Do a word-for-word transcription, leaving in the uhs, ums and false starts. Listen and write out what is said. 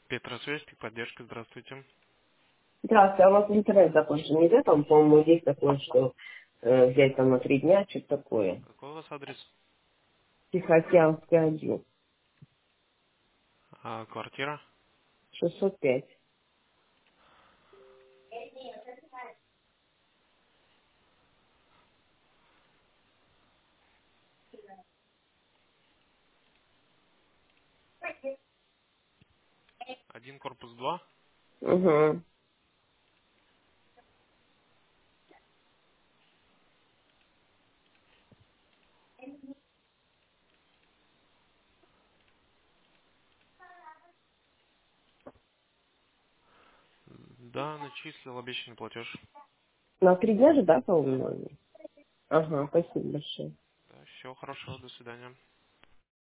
Петросвязь, поддержка, здравствуйте. Здравствуйте, а у вас интернет закончен нельзя? Там, по-моему, есть такое, что э, взять там на три дня, что-то такое. Какой у вас адрес? Тихоокеанский один, А, квартира? шестьсот пять. Один корпус два. Угу. Да, начислил обещанный платеж. На три дня же, да, по-моему? Ага, спасибо большое. Да, всего хорошего, до свидания.